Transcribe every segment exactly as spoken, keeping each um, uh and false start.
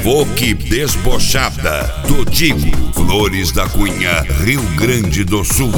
Evoque Desbochada, do Digo, Flores da Cunha, Rio Grande do Sul.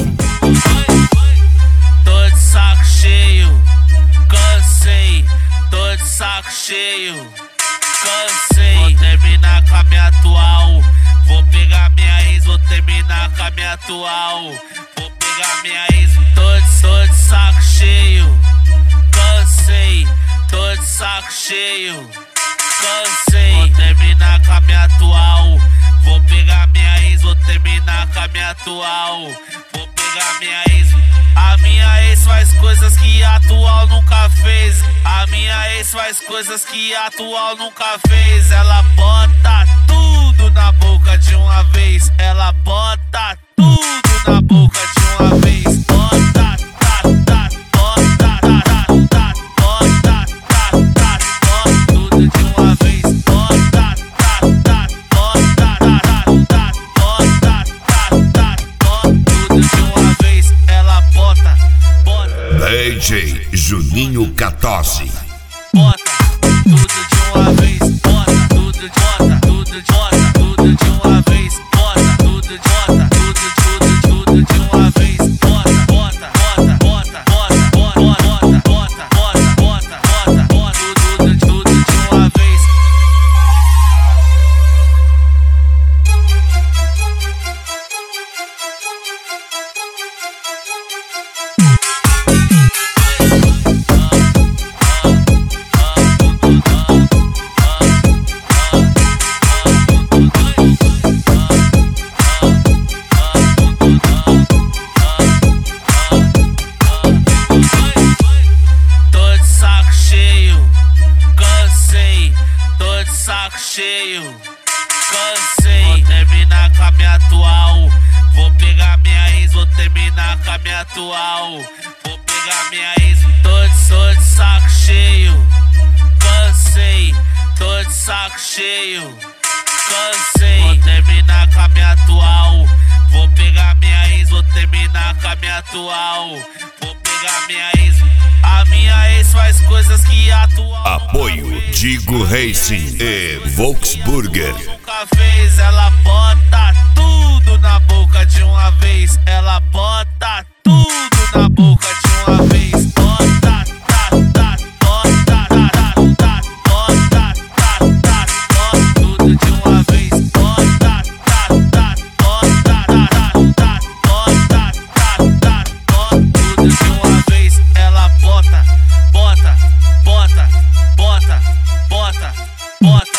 Tô de saco cheio, cansei, tô de saco cheio, cansei. Vou terminar com a minha atual, vou pegar minha ex, vou terminar com a minha atual, vou pegar minha ex. Tô de, tô de saco cheio, cansei, tô de saco cheio, cansei. Vou terminar com a minha atual, vou pegar minha ex, vou terminar com a minha atual, vou pegar minha ex. A minha ex faz coisas que a atual nunca fez. A minha ex faz coisas que a atual nunca fez. Ela bota tudo na boca de uma vez. Ela bota tudo na boca de uma vez. Bota, tá, tá, bota, tá, tá, bota, tá, tá, bota tudo de uma vez. Bota, tá, tá, bota, tá, tá, bota, tá, tá, bota tudo de uma vez. Ela bota, bota. D J Juninho quatorze. Bota tudo de uma vez. Bota tudo de bota, tudo de bota, tudo de uma vez. Bota tudo de bota, tudo, tudo, tudo de uma vez. Bota, bota, bota, bota, bota, bota, bota, bota, bota, bota, bota, tudo, tudo de uma vez. Tô de saco cheio, cansei. Tô de saco cheio, cansei. Vou terminar com a minha atual, vou pegar minha ex, vou terminar com a minha atual, vou pegar minha ex. Tô de, tô de saco cheio, cansei. Tô de saco cheio, cansei. Vou terminar com a minha atual, vou pegar minha ex, vou terminar com a minha atual, vou pegar minha ex. A minha ex faz coisas que a atual Apoio Digo Racing e Volksburger. nunca fez. Ela bota tudo na boca de uma vez. Ela bota tudo na boca de uma vez. Bota, tá, tá, bota, tá, tá, bota, tá, tá, bota tudo de uma vez. Bota, tá, tá, bota, tá, tá, bota, tá, tá, bota tudo de uma vez. Ela bota, bota, bota, bota, bota, bota.